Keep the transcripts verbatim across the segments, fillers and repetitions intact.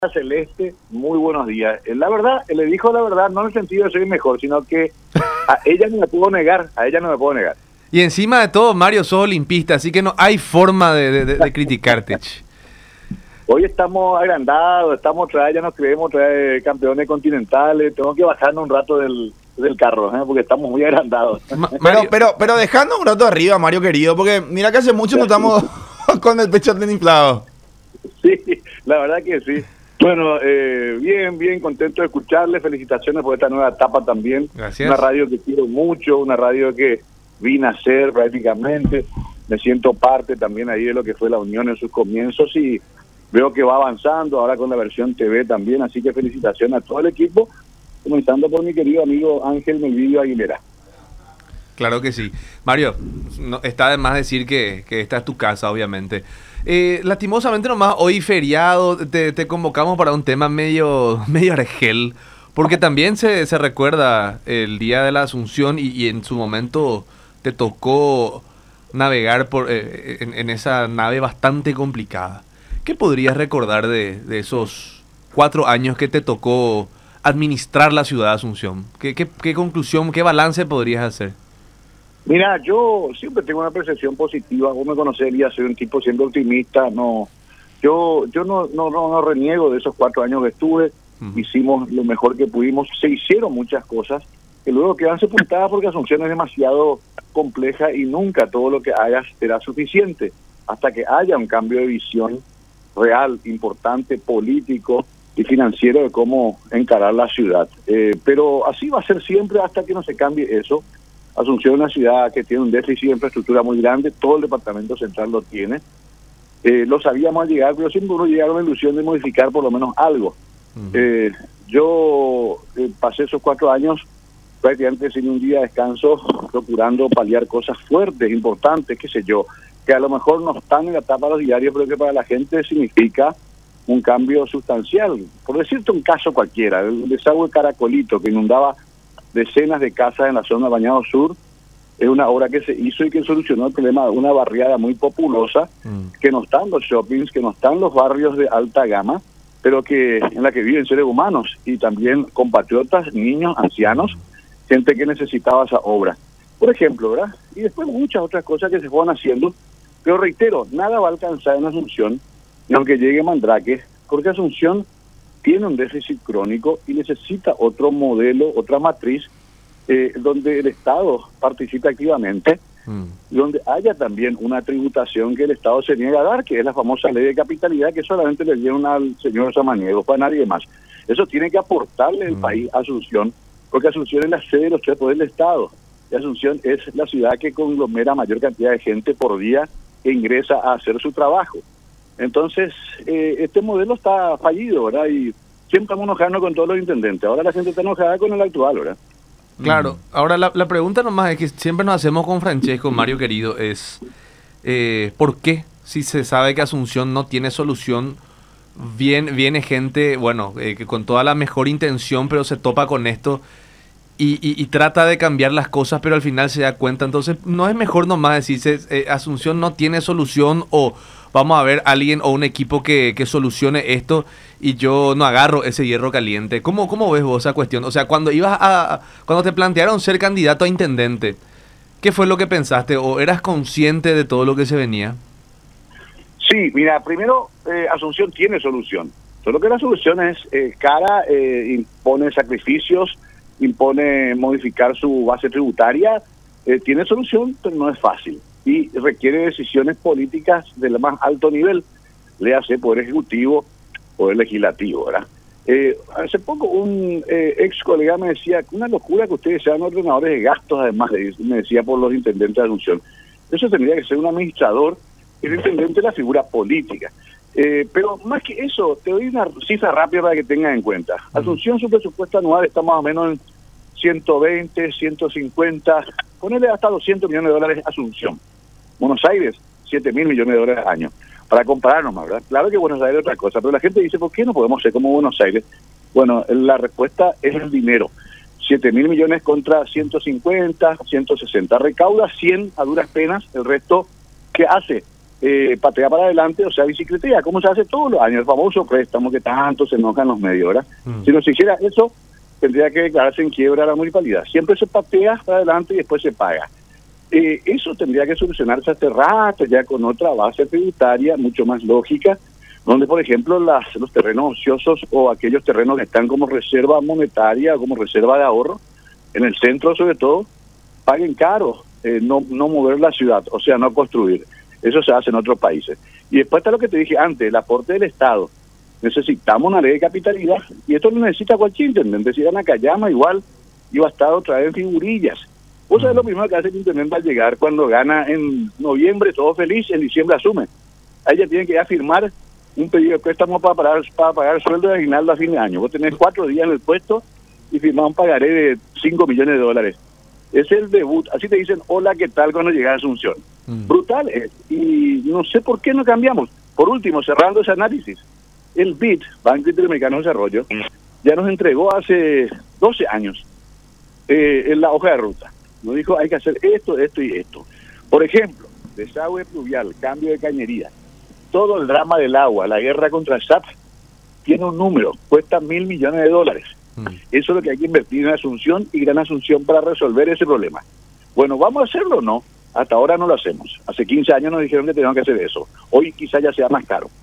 Celeste, muy buenos días. Eh, La verdad, le dijo la verdad, no en el sentido de ser mejor, sino que a ella no me puedo negar, a ella no me puedo negar. Y encima de todo, Mario, sos olimpista, así que no hay forma de, de, de- de criticarte. ch. Hoy estamos agrandados, estamos otra vez, ya nos creemos otra vez campeones continentales, tengo que bajarnos un rato del, del carro, ¿eh? Porque estamos muy agrandados. Ma- Pero, Mario, pero, pero dejando un rato arriba, Mario querido, porque mira que hace mucho no estamos con el pecho tan inflado. Sí, la verdad que sí. Bueno, eh, bien, bien, contento de escucharle, felicitaciones por esta nueva etapa también. Gracias. Una radio que quiero mucho, una radio que vine a ser prácticamente, me siento parte también ahí de lo que fue la Unión en sus comienzos y veo que va avanzando ahora con la versión T V también, así que felicitaciones a todo el equipo, comenzando por mi querido amigo Ángel Melvidio Aguilera. claro que sí. Mario, no, está de más decir que, que esta es tu casa, obviamente. Eh, lastimosamente nomás, hoy feriado, te, te convocamos para un tema medio, medio argel, porque también se, se recuerda el día de la Asunción y, y en su momento te tocó navegar por eh, en, en esa nave bastante complicada. ¿Qué podrías recordar de, de esos cuatro años que te tocó administrar la ciudad de Asunción? ¿Qué, qué, qué conclusión, qué balance podrías hacer? Mira, yo siempre tengo una percepción positiva, vos me conocés, Elías, soy un tipo siempre optimista, no, yo yo no, no, no, no reniego de esos cuatro años que estuve, Ujú. hicimos lo mejor que pudimos, se hicieron muchas cosas, que luego quedan sepultadas porque Asunción es demasiado compleja y nunca todo lo que hagas será suficiente, hasta que haya un cambio de visión real, importante, político y financiero de cómo encarar la ciudad. Eh, pero así va a ser siempre hasta que no se cambie eso. Asunción es una ciudad que tiene un déficit de infraestructura muy grande, todo el departamento central lo tiene. Eh, lo sabíamos al llegar, pero siempre uno llega con la ilusión de modificar por lo menos algo. Ujú. Eh, yo eh, pasé esos cuatro años prácticamente sin un día de descanso, procurando paliar cosas fuertes, importantes, qué sé yo, que a lo mejor no están en la etapa de los diarios, pero que para la gente significa un cambio sustancial. Por decirte un caso cualquiera, el desagüe Caracolito, que inundaba decenas de casas en la zona de Bañado Sur, es una obra que se hizo y que solucionó el problema de una barriada muy populosa, Mm. que no están los shoppings, que no están los barrios de alta gama, pero que en la que viven seres humanos y también compatriotas, niños, ancianos, gente que necesitaba esa obra. Por ejemplo, ¿verdad? Y después muchas otras cosas que se fueron haciendo, pero reitero, nada va a alcanzar en Asunción, y aunque llegue Mandrake, porque Asunción tiene un déficit crónico y necesita otro modelo, otra matriz, eh, donde el Estado participe activamente, Mm. donde haya también una tributación que el Estado se niega a dar, que es la famosa ley de capitalidad que solamente le dieron al señor Samaniego, para nadie más. Eso tiene que aportarle el Mm. país a Asunción, porque Asunción es la sede de los tres poderes del Estado. Y Asunción es la ciudad que conglomera mayor cantidad de gente por día que ingresa a hacer su trabajo. Entonces, eh, este modelo está fallido, ¿verdad? Y siempre estamos enojando con todos los intendentes. Ahora la gente está enojada con el actual, ¿verdad? Claro, ahora la, la pregunta nomás es que siempre nos hacemos con Francesco, Mario querido, es eh, ¿por qué? Si se sabe que Asunción no tiene solución, viene, viene gente, bueno, eh, que con toda la mejor intención, pero se topa con esto y, y- y trata de cambiar las cosas, pero al final se da cuenta. Entonces, ¿no es mejor nomás decirse eh, Asunción no tiene solución o vamos a ver a alguien o un equipo que, que solucione esto y yo no agarro ese hierro caliente? ¿Cómo, cómo ves vos esa cuestión? O sea, cuando ibas a, cuando te plantearon ser candidato a intendente, ¿qué fue lo que pensaste? ¿O eras consciente de todo lo que se venía? Sí, mira, primero, eh, Asunción tiene solución. Solo que la solución es eh, cara, eh, impone sacrificios, impone modificar su base tributaria, eh, tiene solución, pero no es fácil. Y requiere decisiones políticas del más alto nivel, le hace poder ejecutivo, poder legislativo, ¿verdad? Eh, hace poco un eh, ex colega me decía, una locura que ustedes sean ordenadores de gastos, además de eso, me decía por los intendentes de Asunción. Eso tendría que ser un administrador, el intendente es la figura política. Eh, pero más que eso, te doy una cifra rápida para que tengan en cuenta. Asunción, su presupuesto anual está más o menos en ciento veinte, ciento cincuenta, ponerle hasta doscientos millones de dólares Asunción. Buenos Aires, siete mil millones de dólares al año. Para compararnos más, ¿verdad? Claro que Buenos Aires es otra cosa, pero la gente dice, ¿por qué no podemos ser como Buenos Aires? Bueno, la respuesta es el dinero. siete mil millones contra ciento cincuenta, ciento sesenta. Recauda cien a duras penas, el resto, ¿qué hace? eh, patea para adelante, o sea, bicicletea, como se hace todos los años, el famoso préstamo que tanto se enojan los medios, ¿verdad? Mm. Si no se hiciera eso, tendría que declararse en quiebra la municipalidad. Siempre se patea para adelante y después se paga. Eh, eso tendría que solucionarse hace rato, ya con otra base tributaria mucho más lógica, donde, por ejemplo, las, los terrenos ociosos o aquellos terrenos que están como reserva monetaria o como reserva de ahorro, en el centro sobre todo, paguen caro, eh, no, no mover la ciudad, o sea, no construir. Eso se hace en otros países. Y después está lo que te dije antes, el aporte del Estado. Necesitamos una ley de capitalidad, y esto lo necesita cualquier intendente. Si gana Cayama, igual iba a estar otra vez en figurillas. Vos sabés lo primero que hace el intendente al llegar, cuando gana en noviembre, todo feliz, en diciembre asume. Ahí ya tienen que ya firmar un pedido de préstamo para pagar, para pagar el sueldo de aguinaldo a fin de año. Vos tenés cuatro días en el puesto y firmás un pagaré de cinco millones de dólares. Es el debut. Así te dicen, hola, ¿qué tal? Cuando llega a Asunción. Mm. Brutal es. Y no sé por qué no cambiamos. Por último, cerrando ese análisis, el B I D, Banco Interamericano de Desarrollo, ya nos entregó hace doce años eh, en la hoja de ruta. Nos dijo, hay que hacer esto, esto y esto. Por ejemplo, desagüe pluvial, cambio de cañería, todo el drama del agua, la guerra contra el S A P, tiene un número, cuesta mil millones de dólares. Mm. Eso es lo que hay que invertir en Asunción y Gran Asunción para resolver ese problema. Bueno, ¿vamos a hacerlo o no? Hasta ahora no lo hacemos. Hace quince años nos dijeron que teníamos que hacer eso. Hoy quizá ya sea más caro.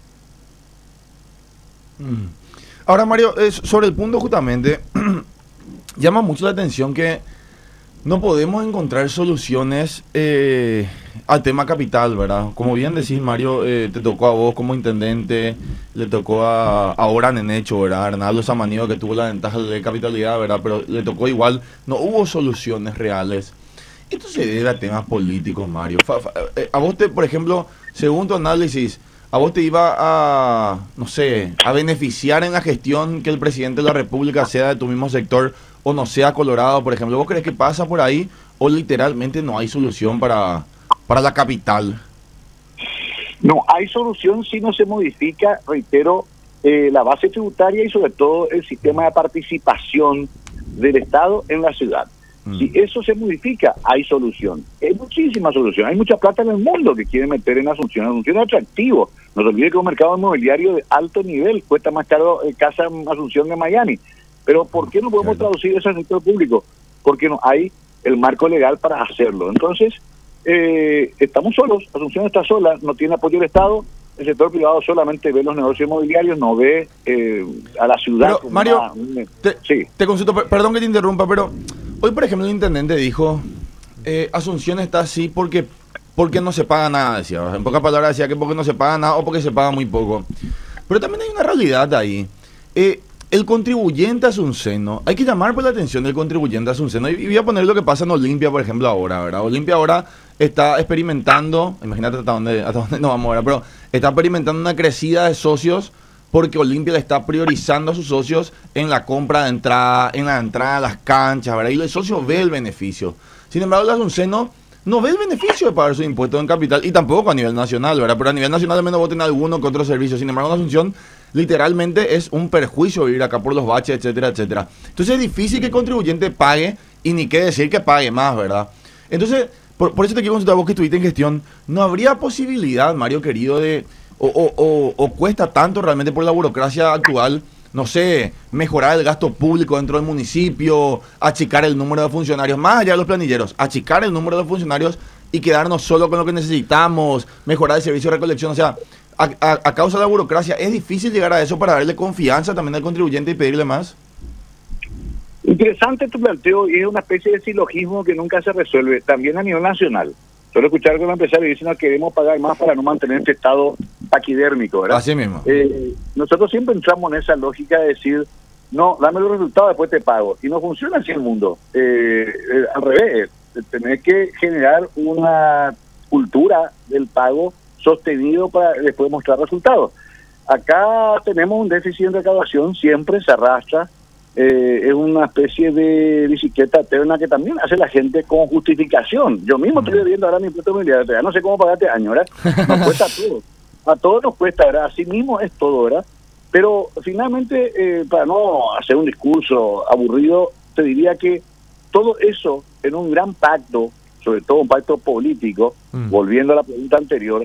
Mm. Ahora, Mario, eh, sobre el punto justamente, llama mucho la atención que no podemos encontrar soluciones eh, al tema capital, ¿verdad? Como bien decís, Mario, eh, te tocó a vos como intendente, le tocó a ahora Nenecho, ¿verdad? Arnaldo Samaniego, que tuvo la ventaja de capitalidad, ¿verdad? Pero le tocó igual, no hubo soluciones reales. Esto se debe a temas políticos, Mario. Fa, fa, eh, a vos, te, por ejemplo, según tu análisis, ¿a vos te iba a, no sé, a beneficiar en la gestión que el presidente de la República sea de tu mismo sector o no sea Colorado, por ejemplo? ¿Vos crees que pasa por ahí o literalmente no hay solución para, para la capital? No, hay solución si no se modifica, reitero, eh, la base tributaria y sobre todo el sistema de participación del Estado en la ciudad. Mm. Si eso se modifica, hay solución. Hay muchísima solución. Hay mucha plata en el mundo que quieren meter en Asunción. Asunción es atractivo. No se olvide que un mercado inmobiliario de alto nivel cuesta más caro eh, casa en Asunción que en Miami. Pero ¿por qué no podemos claro. traducir eso al sector público? Porque no hay el marco legal para hacerlo. Entonces, eh, estamos solos. Asunción está sola, no tiene apoyo del Estado. El sector privado solamente ve los negocios inmobiliarios, no ve eh, a la ciudad. Pero, como Mario, una, una, te, sí. te consulto, perdón que te interrumpa, pero hoy, por ejemplo, el intendente dijo, eh, Asunción está así porque, porque no se paga nada, decía. En pocas palabras decía que porque no se paga nada o porque se paga muy poco. Pero también hay una realidad ahí. Eh, El contribuyente asunceno, hay que llamar por la atención del contribuyente asunceno. Y voy a poner lo que pasa en Olimpia, por ejemplo, ahora, ¿verdad? Olimpia ahora está experimentando, imagínate hasta dónde, hasta dónde nos vamos ahora, pero está experimentando una crecida de socios porque Olimpia le está priorizando a sus socios en la compra de entrada, en la entrada a las canchas, ¿verdad? Y el socio ve el beneficio. Sin embargo, el asunceno no ve el beneficio de pagar sus impuestos en capital y tampoco a nivel nacional, ¿verdad? Pero a nivel nacional al menos voten alguno que otro servicio. Sin embargo, en Asunción literalmente es un perjuicio vivir acá por los baches, etcétera, etcétera. Entonces es difícil que el contribuyente pague y ni qué decir que pague más, ¿verdad? Entonces, por, por eso te quiero consultar a vos que estuviste en gestión, ¿no habría posibilidad, Mario querido, de o, o, o, o cuesta tanto realmente por la burocracia actual, no sé, mejorar el gasto público dentro del municipio, achicar el número de funcionarios, más allá de los planilleros, achicar el número de funcionarios y quedarnos solo con lo que necesitamos, mejorar el servicio de recolección? O sea, a, a, a causa de la burocracia, ¿es difícil llegar a eso para darle confianza también al contribuyente y pedirle más? Interesante tu planteo y es una especie de silogismo que nunca se resuelve, también a nivel nacional. Suelo escuchar que los empresarios dicen que queremos pagar más para no mantener este estado taquidérmico, ¿verdad? Así mismo. Eh, nosotros siempre entramos en esa lógica de decir, no, dame los resultados, después te pago. Y no funciona así el mundo. Eh, eh, al revés, tenés que generar una cultura del pago sostenido para después mostrar resultados. Acá tenemos un déficit en recaudación, siempre se arrastra. Eh, es una especie de bicicleta eterna que también hace la gente con justificación. Yo mismo estoy viendo ahora mi impuesto familiar, ya no sé cómo pagarte este año, ¿verdad? Nos cuesta todo. A todos nos cuesta, ¿verdad? Así mismo es todo, ¿verdad? Pero finalmente, eh, para no hacer un discurso aburrido, te diría que todo eso en un gran pacto, sobre todo un pacto político, mm. volviendo a la pregunta anterior,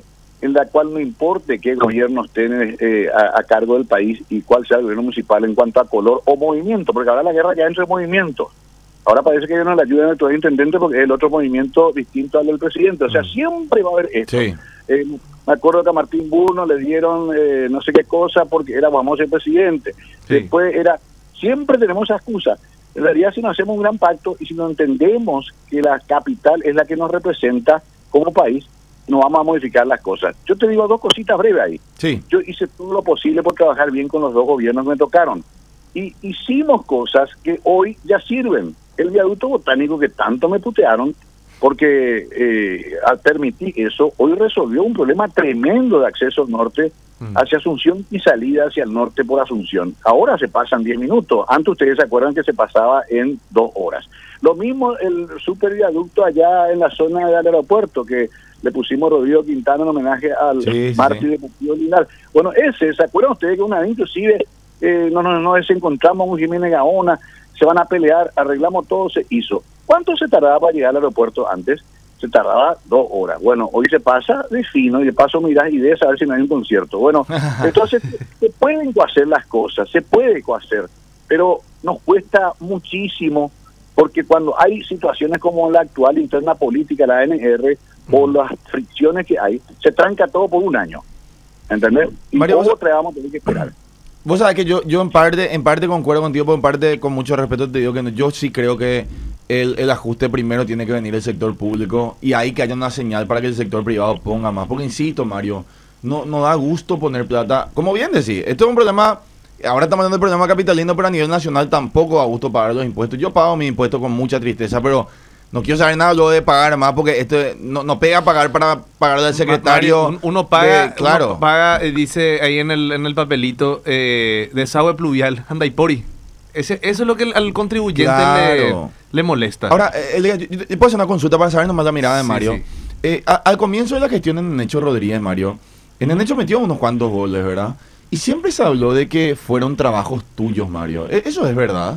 en la cual no importe qué gobierno esté eh, a, a cargo del país y cuál sea el gobierno municipal en cuanto a color o movimiento, porque ahora la guerra ya entre movimientos. Ahora parece que ya no le ayudan al actual intendente porque es el otro movimiento distinto al del presidente. O sea, siempre va a haber esto. Sí. Eh, me acuerdo que a Martín Burno le dieron eh, no sé qué cosa porque era famoso el presidente. Sí. Después era... Siempre tenemos esa excusa. En realidad, si no hacemos un gran pacto y si no entendemos que la capital es la que nos representa como país, no vamos a modificar las cosas. Yo te digo dos cositas breves ahí. Sí. Yo hice todo lo posible por trabajar bien con los dos gobiernos que me tocaron. Y hicimos cosas que hoy ya sirven. El viaducto botánico que tanto me putearon, porque eh, al permitir eso, hoy resolvió un problema tremendo de acceso al norte hacia Asunción y salida hacia el norte por Asunción. Ahora se pasan diez minutos. Antes ustedes se acuerdan que se pasaba en dos horas. Lo mismo el superviaducto allá en la zona del aeropuerto, que le pusimos Rodrigo Quintana en homenaje al sí, sí, mártir sí. de Portillo Lindal. Bueno, ese, ¿se acuerdan ustedes que una vez inclusive eh, nos no, no desencontramos con Jiménez Gaona, se van a pelear, arreglamos todo, se hizo? ¿Cuánto se tardaba para llegar al aeropuerto antes? Se tardaba dos horas. Bueno, hoy se pasa de fino y de paso mirás y de saber si no hay un concierto. Bueno, entonces se pueden hacer las cosas, se puede hacer, pero nos cuesta muchísimo porque cuando hay situaciones como la actual interna política, la A N R, o las fricciones que hay, se tranca todo por un año. ¿Entendés? Y Mario, todo vamos a tener que esperar. Vos sabés que yo, yo en parte en parte concuerdo contigo, pero en parte con mucho respeto te digo que no, yo sí creo que el, el ajuste primero tiene que venir del sector público y ahí que haya una señal para que el sector privado ponga más. Porque insisto, Mario, no, no da gusto poner plata. Como bien decís, esto es un problema, ahora estamos hablando del problema capitalino, pero a nivel nacional tampoco da gusto pagar los impuestos. Yo pago mis impuestos con mucha tristeza, pero no quiero saber nada luego de pagar más porque esto no, no pega pagar para pagarle al secretario. Mario, uno paga, de, claro. Uno paga, eh, dice ahí en el en el papelito, eh, desagüe pluvial, anda y pori. Ese, eso es lo que al contribuyente claro. le, le molesta. Ahora, eh, yo, yo, yo puedo hacer una consulta para saber nomás la mirada de Mario. Sí, sí. Eh, a, al comienzo de la gestión en Necho Rodríguez, Mario, en el Necho metió unos cuantos goles, ¿verdad? Y siempre se habló de que fueron trabajos tuyos, Mario. ¿Eso es verdad?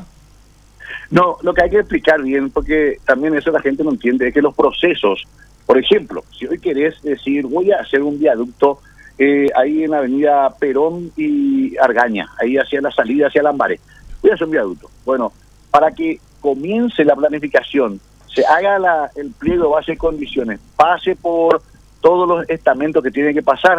No, lo que hay que explicar bien, porque también eso la gente no entiende, es que los procesos, por ejemplo, si hoy querés decir, voy a hacer un viaducto eh, ahí en la avenida Perón y Argaña, ahí hacia la salida, hacia Lambaré, voy a hacer un viaducto. Bueno, para que comience la planificación, se haga la, el pliego de base de condiciones, pase por todos los estamentos que tienen que pasar,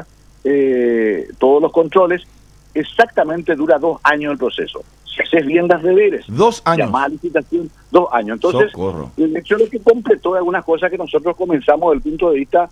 eh, todos los controles, exactamente dura dos años el proceso. Si haces bien las deberes, dos años, llamada licitación, dos años. Entonces, Socorro. el hecho es que completó algunas cosas que nosotros comenzamos desde el punto de vista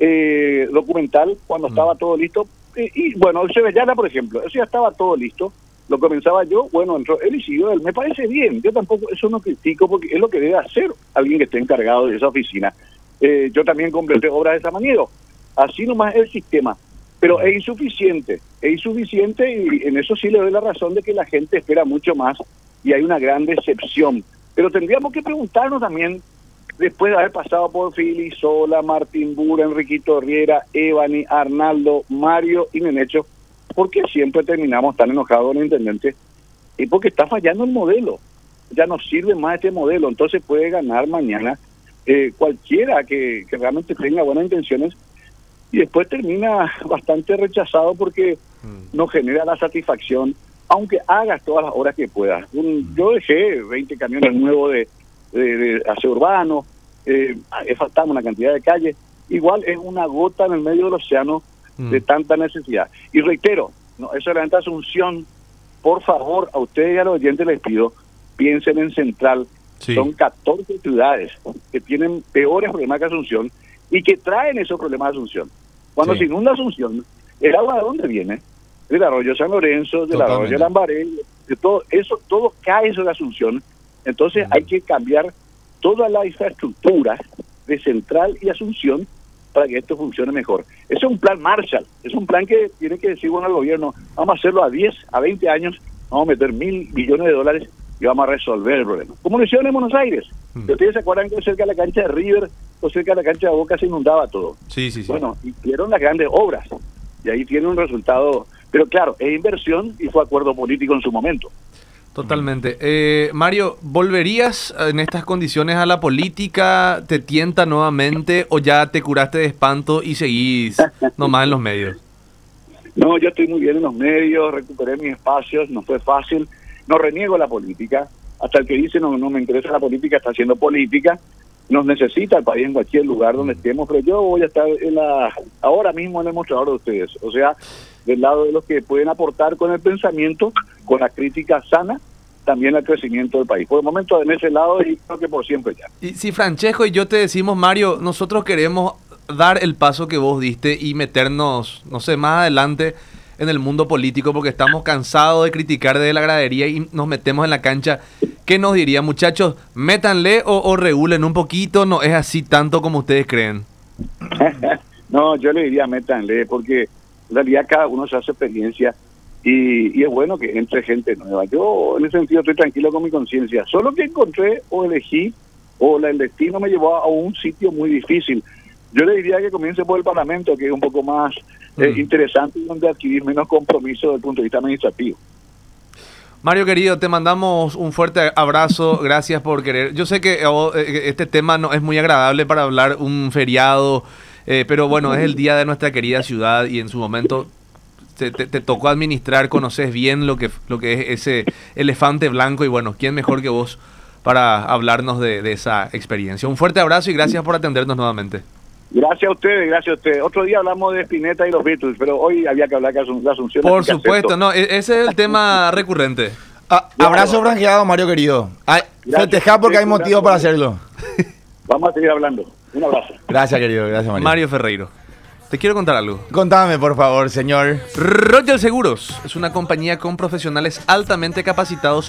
eh, documental cuando mm. estaba todo listo. Y, y bueno, el Sevillana, por ejemplo, eso ya estaba todo listo. Lo comenzaba yo, bueno, entró él y siguió él. Me parece bien. Yo tampoco, eso no critico porque es lo que debe hacer alguien que esté encargado de esa oficina. Eh, yo también completé obras de Samaniego. Así nomás es el sistema. Pero es insuficiente, es insuficiente y en eso sí le doy la razón de que la gente espera mucho más y hay una gran decepción. Pero tendríamos que preguntarnos también, después de haber pasado por Fili, Sola, Martín Bura, Enriquito Riera, Evani, Arnaldo, Mario y Nenecho, ¿por qué siempre terminamos tan enojados con el intendente? Y porque está fallando el modelo, ya no sirve más este modelo, entonces puede ganar mañana eh, cualquiera que, que realmente tenga buenas intenciones, y después termina bastante rechazado porque mm. no genera la satisfacción, aunque hagas todas las horas que puedas. Un, yo dejé veinte camiones nuevos de, de, de aseo urbano, eh, faltaba una cantidad de calles, igual es una gota en el medio del océano mm. de tanta necesidad. Y reitero, no, eso es la Asunción, por favor, a ustedes y a los oyentes les pido, piensen en Central, sí. Son catorce ciudades que tienen peores problemas que Asunción, y que traen esos problemas de Asunción. Cuando sí. se inunda Asunción, ¿el agua de dónde viene? Del arroyo San Lorenzo, del Totalmente. arroyo Lambaré, de todo eso, todo cae sobre Asunción. Entonces mm. hay que cambiar toda la infraestructura de Central y Asunción para que esto funcione mejor. Ese es un plan Marshall, es un plan que tiene que decir bueno al gobierno, vamos a hacerlo a diez, a veinte años, vamos a meter mil millones de dólares y vamos a resolver el problema. Como lo hicieron en Buenos Aires. Mm. ¿Ustedes se acuerdan que cerca de la cancha de River o cerca de la cancha de Boca se inundaba todo? Sí, sí, sí. Bueno, hicieron las grandes obras y ahí tiene un resultado, pero claro, es inversión y fue acuerdo político en su momento. Totalmente. Eh, Mario, ¿volverías en estas condiciones a la política? ¿Te tienta nuevamente o ya te curaste de espanto y seguís nomás en los medios? No, yo estoy muy bien en los medios, recuperé mis espacios, no fue fácil, no reniego la política, hasta el que dice no, no me interesa la política está haciendo política, nos necesita el país en cualquier lugar donde estemos, pero yo voy a estar en la, ahora mismo en el mostrador de ustedes, o sea, del lado de los que pueden aportar con el pensamiento, con la crítica sana, también al crecimiento del país. Por el momento en ese lado y creo que por siempre ya. Y si Francesco y yo te decimos, Mario, nosotros queremos dar el paso que vos diste y meternos, no sé, más adelante en el mundo político porque estamos cansados de criticar desde la gradería y nos metemos en la cancha, ¿qué nos diría, muchachos? Métanle o, o regulen un poquito, no es así tanto como ustedes creen. No, yo le diría métanle porque en realidad cada uno se hace experiencia y, y es bueno que entre gente nueva. Yo en ese sentido estoy tranquilo con mi conciencia, solo que encontré o elegí o la, el destino me llevó a un sitio muy difícil. Yo le diría que comience por el Parlamento, que es un poco más eh, mm. interesante y donde adquirir menos compromiso desde el punto de vista administrativo. Mario querido, te mandamos un fuerte abrazo, gracias por querer. Yo sé que oh, este tema no es muy agradable para hablar un feriado, eh, pero bueno, es el día de nuestra querida ciudad y en su momento te, te, te tocó administrar, conoces bien lo que, lo que es ese elefante blanco y bueno, ¿quién mejor que vos para hablarnos de, de esa experiencia? Un fuerte abrazo y gracias por atendernos nuevamente. Gracias a ustedes, gracias a ustedes. Otro día hablamos de Spinetta y los Beatles, pero hoy había que hablar de la Asunción. Por supuesto, no, ese es el tema recurrente. Ah, abrazo franqueado, Mario querido. Festejar porque hay motivo para hacerlo. Vamos a seguir hablando. Un abrazo. Gracias, querido. Gracias, Mario. Mario Ferreiro. Te quiero contar algo. Contame, por favor, señor. Royal Seguros es una compañía con profesionales altamente capacitados